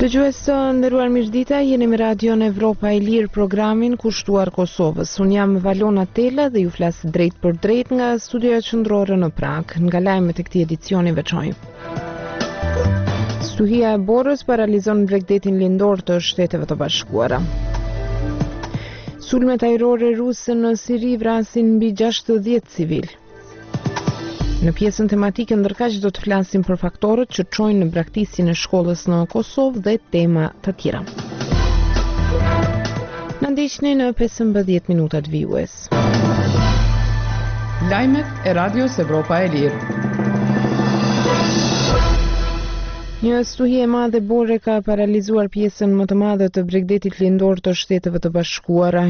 Dëgjues të nderuar mirëdita, jeni me Radion Evropa e Lirë, programin kushtuar Kosovës. Unë jam Valona Tela dhe ju flas drejt për drejt nga studioja qendrore në Prag. Nga lajmet e këtij edicioni veçojmë. Stuhia e Borës paralizon Bregdetin lindor të Shteteve të Bashkuara. Sulmet ajrore ruse në Siri vrasin mbi 60 civil. Në pjesën tematike ndërkaq do të flasim për faktorët që çojnë në braktisjen e shkollës në Kosovë dhe tema të tjera. Na ndiqni në 15 minutat vijues. Lajmet e Radios Evropa e Lirë. Një stuhie e madhe bore ka paralizuar pjesën më të madhe të Bregdetit lindor të Shteteve të Bashkuara.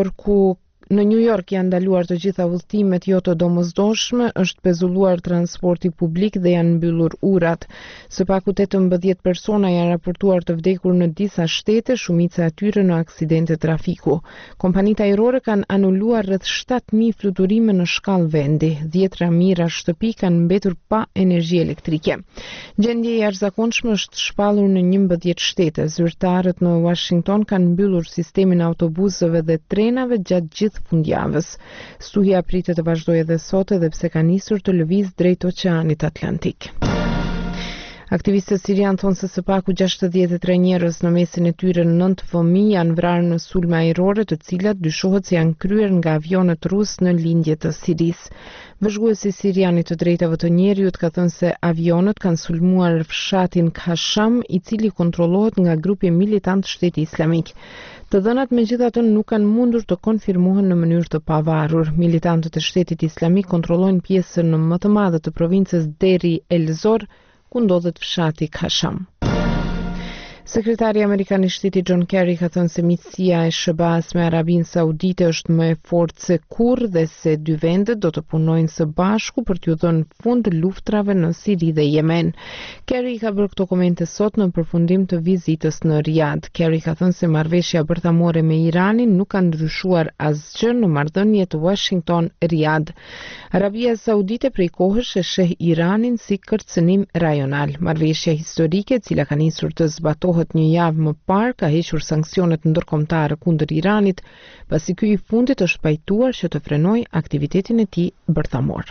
Në New York janë ndaluar të gjitha udhëtimet jo të domosdoshme, është pezulluar transporti publik dhe janë mbyllur urat. Së paku 18 persona janë raportuar të vdekur në disa shtete, shumica e tyre në aksidente trafiku. Kompanitë ajrore kanë anuluar rreth 7.000 fluturime në shkallë vendi. 10 mijëra shtëpi kanë mbetur pa energji elektrike. Gjendje e jashtëzakonshme është shpallur në 11 shtete. Zyrtarët në Washington kanë mbyllur sistemin e autobusëve dhe trenave gjatë gjithë fundjavës. Stuhia pritet të vazhdojë edhe sot edhe pse ka nisur të lëvizë drejt Oqeanit Atlantik. Aktivistët sirian thonë se së paku 63 njerëz në mesin e tyre 9 fëmijë janë vrarë në sulme ajrore, të cilat dyshohet se janë kryer nga avionet rus në lindje të Sirisë. Vëzhguesi sirian i të drejtave të njerëzit ka thënë se avionet kanë sulmuar fshatin Kasham, i cili kontrollohet nga grupi militant Shteti Islamik. Të dhënat megjithatë nuk kanë mundur të konfirmohen në mënyrë të pavarur. Militantët e Shtetit Islamik kontrollojnë pjesën më të madhe të provincës Deri el-Zor, ku ndodhet fshati Kasham. Sekretari Amerikan i Shtetit John Kerry ka thënë se miqësia e SBA-s me Arabinë Saudite është më e fortë se kurrë dhe se dy vendet do të punojnë së bashku për t'u dhënë fund luftrave në Siri dhe Yemen. Kerry ka bërë këto komente sot në përfundim të vizitës në Riyadh. Kerry ka thënë se marrëveshja bërthamore me Iranin nuk ka ndryshuar asgjë në marrëdhëniet Washington-Riyadh. Arabia Saudite prej kohësh e sheh Iranin si kërcënim rajonal. Marrëveshja historike, e cila ka nisur të zbatohet një javë më parë, ka hequr sanksionet ndërkombëtare kundër Iranit, pasi ky i fundit është pajtuar që të frenojë aktivitetin e tij bërthamor.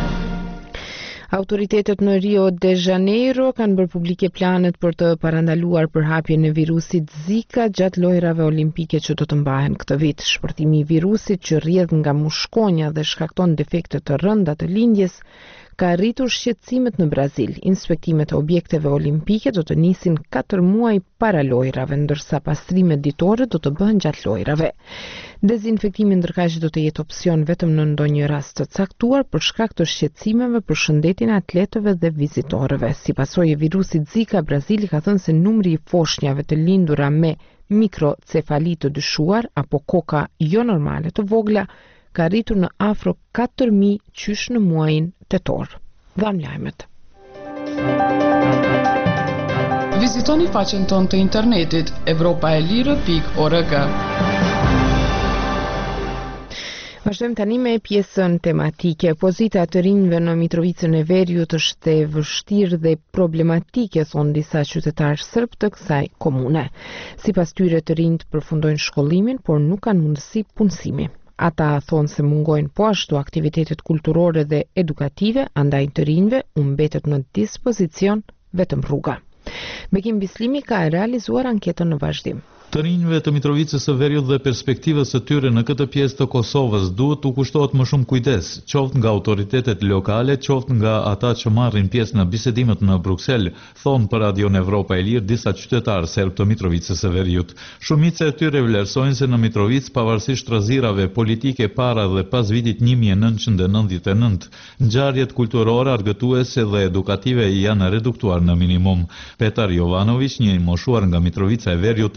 Autoritetet në Rio de Janeiro kanë bërë publike planet për të parandaluar përhapjen e virusit Zika gjatë lojrave olimpike që do të mbahen këtë vit. Shpërtimi i virusit që rrjedh nga mushkonja dhe shkakton defekte të rënda të lindjes ka rritur shqetësimet në Brazil. Inspektimet e objekteve olimpike do të nisin 4 muaj para lojrave, ndërsa pastrimet ditore do të bëhen gjatë lojrave. Dezinfektimi ndërkaq do të jetë opsion vetëm në ndonjë rast të caktuar për shkak të shqetësimeve për shëndetin e atletëve dhe vizitorëve. Si pasojë e virusit Zika, Brazili ka thënë se numri i foshnjave të lindura me mikrocefali të dyshuar apo koka jo normale të vogla ka rritur në afro 4.000 qysh në muajin tetor. Dham lajmet. Vizitoni faqen tonë të internetit evropaelire.org. Vazhdojmë tani me pjesën tematike. Pozita të rinjve në Mitrovicën e Veriut është e vështirë dhe problematike, thonë disa qytetarë serb të kësaj komune. Sipas tyre, të rinjt përfundojnë shkollimin, por nuk kanë mundësi punësimi. Ata thonë se mungojnë po ashtu aktivitetet kulturore dhe edukative, andaj të rinjve u mbetet në dispozicion vetëm rruga. Bekim Bislimi ka realizuar anketën në vazhdim. Të rinjve të Mitrovicës së Veriut dhe perspektivës së tyre në këtë pjesë të Kosovës duhet të kushtohet më shumë kujdes, qoftë nga autoritetet lokale, qoftë nga ata që marrin pjesë në bisedimet në Bruksel, thonë për Radion Evropa e Lirë disa qytetarë serb të Mitrovicës së Veriut. Shumica e tyre vlerësojnë se në Mitrovicë, pavarësisht rrezirave politike para dhe pas vitit 1999, ngjarjet kulturore, argëtuese dhe edukative janë reduktuar në minimum. Petar Jovanović, një i moshuar nga Mitrovica e Veriut, thotë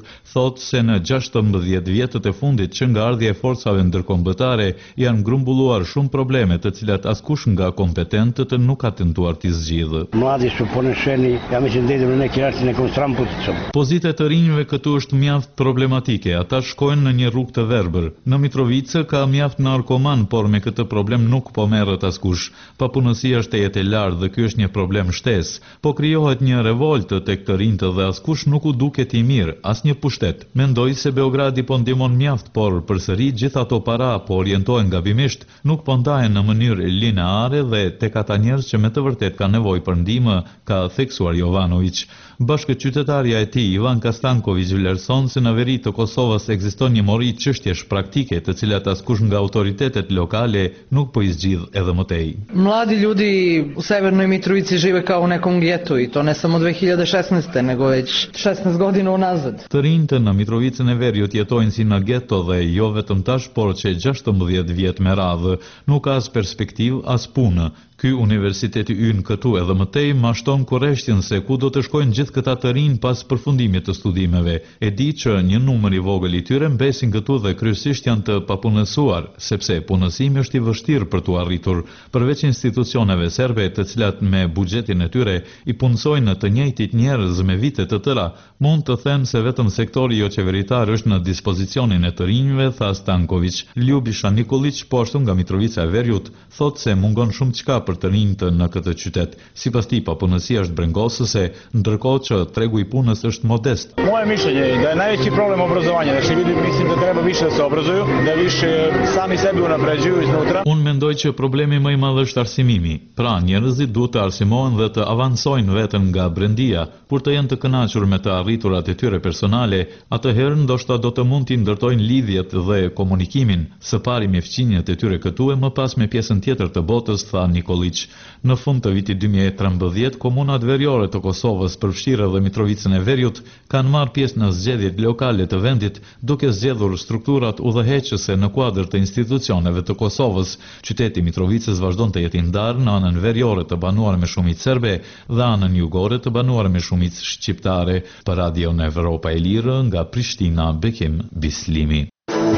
thot se në 16 vjetët e fundit që nga ardhja e forcave ndërkombëtare janë grumbulluar shumë probleme të cilat askush nga kompetentët nuk ka tentuar t'i zgjidhë. Mladi su ponesheni, jam që ndetur në kirartin e konstram pozitiv. Pozita e të rinjve këtu është mjaft problematike. Ata shkojnë në një rrugë të verbër. Në Mitrovicë ka mjaft narkoman, por me këtë problem nuk po merret askush. Papunësia është e jetë e lartë dhe ky është një problem shtesë. Po krijohet një revoltë tek të rinjtë dhe askush nuk u duket i mirë, asnjë pushtet. Mendoj se Beogradi po ndihmon mjaft, por përsëri gjithë ato para po orientohen gabimisht, nuk po ndahen në mënyrë lineare dhe tek ata njerëz që me të vërtet kanë nevojë për ndihmë, ka theksuar Jovanović. Bashkëqytetarja e tij, Ivanka Stanković, vlerëson se në veri të Kosovës ekziston një mori çështjesh praktike, të cilat askush nga autoritetet lokale nuk po i zgjidh edhe më tej. Mladi ljudi u Severnoj Mitrovici žive kao u nekom getu i to ne samo 2016. nego već 16 godina unazad. Të rinjtë në Mitrovicën e Veriut jetojnë si në geto dhe jo vetëm tash, por që 16 vjet me radhë, nuk ka as perspektivë as punë. Ky universiteti ynë këtu edhe më tej mashton kurreshtin se ku do të shkojnë gjithë këta të rinj pas përfundimit të studimeve. E di që një numër i vogël i tyre mbesin këtu dhe kryesisht janë të papunësuar, sepse punësimi është i vështirë për t'u arritur, përveç institucioneve serbe të cilat me buxhetin e tyre i punësojnë të njëjtit njerëz me vite të tëra. Mund të them se vetëm sektori jo qeveritar është në dispozicionin e të rinjve, tha Stanković. Ljubisha Nikolić, po ashtu nga Mitrovica e Veriut, thotë se mungon shumë çka për të rinjtë në këtë qytet. Sipas tij, papunësia është brengosëse, ndërkohë që tregu i punës është modest. Moje mišljenje je da je najveći problem obrazovanja, znači ljudi mislim da treba više da se obrazuju, da više sami sebe unapređuju iznutra. Unë mendoj që problemi më i madh është arsimimi. Pra, njerëzit duhet të arsimohen dhe të avancojnë veten nga brendia, për të jenë të kënaqur me të arriturat e tyre personale, atëherë ndoshta do të mund t'i ndërtojnë lidhjet dhe komunikimin, së pari me fqinjet e tyre këtu e më pas me pjesën tjetër të botës, tha Nikolić. Në fund të vitit 2013, komunat veriore të Kosovës, përfshirë edhe Mitrovicën e Veriut, kanë marrë pjesë në zgjedhjet lokale të vendit, duke zgjedhur strukturat udhëheqëse në kuadër të institucioneve të Kosovës. Qyteti Mitrovicës vazhdon të jetë i ndarë në anën veriore të banuar me shumicë serbe dhe anën jugore të banuar me shumicë shqiptare. Për Radio në Evropa e Lirë, nga Prishtina, Bekim Bislimi.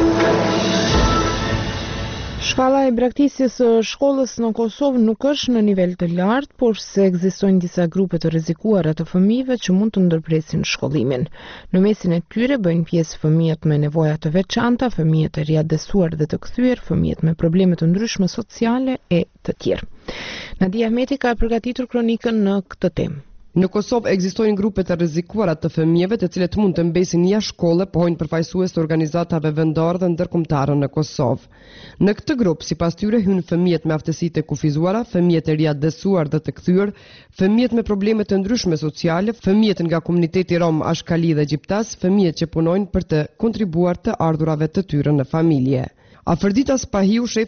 Shkalla e braktisjes së shkollës në Kosovë nuk është në nivel të lartë, por se ekzistojnë disa grupe të rrezikuara të fëmijëve që mund të ndërpresin shkollimin. Në mesin e tyre bëjnë pjesë fëmijët me nevoja të veçanta, fëmijët e riadesuar dhe të kthyer, fëmijët me probleme të ndryshme sociale e të tjerë. Nadia Ahmeti ka përgatitur kronikën në këtë temë. Në Kosovë ekzistojnë grupe të rrezikuara të fëmijëve të cilët mund të mbesin jashtë shkolle, pohojnë përfaqësues të organizatave vendore dhe ndërkombëtare në Kosovë. Në këtë grup, sipas tyre, hyn fëmijët me aftësitë e kufizuara, fëmijët e riadesuar dhe të kthyer, fëmijët me probleme të ndryshme sociale, fëmijët nga komuniteti rom, ashkali dhe egjiptas, fëmijët që punojnë për të kontribuar të ardhurave të tyre në familje. Afërdita Spahiu,